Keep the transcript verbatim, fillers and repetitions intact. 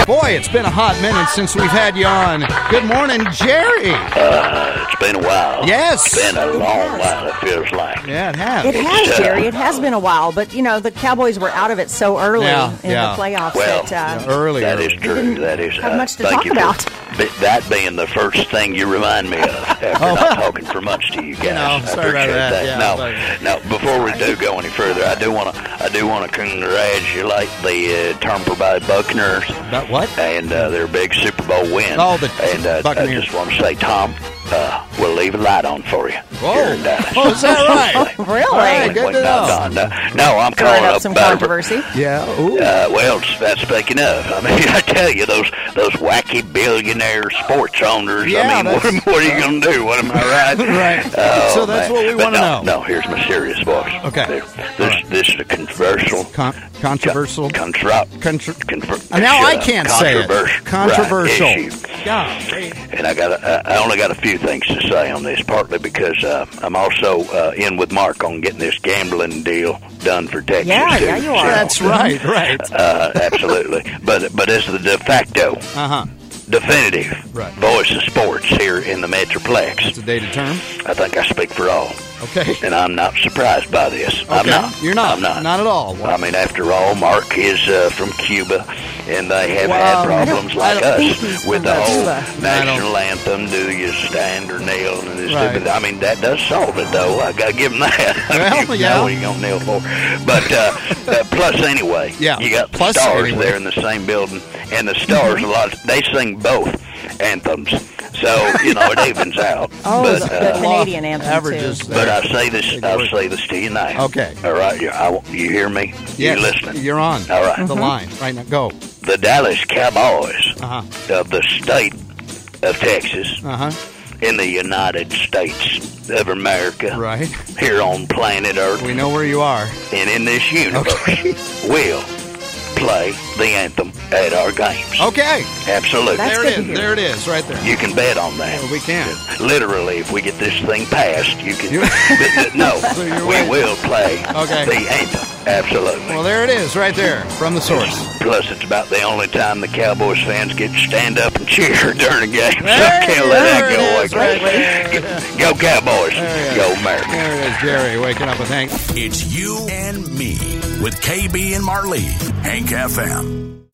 Boy, it's been a hot minute since we've had you on. Good morning, Jerry. Uh, it's been a while. Yes. It's been a long while, it feels like. Yeah, it has. It has, Jerry. It has been a while, but you know the Cowboys were out of it so early Yeah, in yeah. the playoffs Well, that uh, Yeah, early. That early. is true. That is. have uh, much to thank talk you for about. b- that being the first thing you remind me of after Oh. not talking for much to you guys. know, I sorry about appreciate that, yeah, no, but- no. Before we do go any further, I do want to. I do want to congratulate the uh, Tampa Bay Buccaneers About what? and uh, their big Super Bowl win. Oh, the and uh, I Buccaneers. just want to say, Tom, uh, we'll leave a light on for you. Whoa. Here in Dallas. Oh, is that right? really All right, good Wait, to no, know. no, no, no, I'm stirring calling up up some uh, controversy. Yeah. Ooh. Uh, well, that's speaking of. I mean, I tell you, those those wacky billionaire sports owners. Yeah, I mean, what, that's- what are you going to do? What am I right? Right. Oh, So that's man. what we But wanna no, know. No, here's my serious voice. Okay. There- This this is a controversial. Con- controversial. Contro- Contro- conver- Uh, now I uh, can't say it. controversial- Controversial. right, issue. Golly. And I got a, I only got a few things to say on this, partly because uh, I'm also uh, in with Mark on getting this gambling deal done for Texas. Yeah, too. yeah, you are. That's right. Right. Uh, absolutely. But but as the de facto, Uh huh. definitive Right. voice of sports here in the Metroplex, It's a dated term. I think I speak for all. Okay. And I'm not surprised by this. I'm Okay. not. You're not. I'm not. Not at all. I mean, after all, Mark is uh, from Cuba, and they have Well, had problems I like don't think us he's with from the whole Cuba. national anthem, do you stand or kneel, and this Right. stupid. I mean, that does solve it, though. I got to give them that. Well, you yeah. know what you're going to kneel for. But uh, uh, plus, anyway, Yeah, you got plus the Stars anyway. there in the same building, and the Stars, a lot, they sing both anthems. So, you know, it evens out. Oh, but, the, the uh, Canadian anthem averages too. there. but I say this, Take it I'll away. say this to you now. Okay. All right, you, I, you hear me? Yes. You listening? You're on. All right. The line right now. Go. The Dallas Cowboys Uh huh. of the state of Texas Uh huh. in the United States of America, Right. here on planet Earth We know where you are. and in this universe, will play the anthem at our games. Okay. Absolutely. That's there good it to is. hear. There it is. Right there. You can bet on that. Well, we can. Literally, if we get this thing passed, you can. You- no, So you're we right. will play Okay. the anthem. Absolutely. Well, there it is. Right there from the source. Plus, it's about the only time the Cowboys fans get to stand up and cheer during a game. So There I can't let there that go it away. is, right there. Go Cowboys. There it is. Go America. There it is, Jerry, waking up with Hank. It's you and me with K B and Marlene. Hank F M.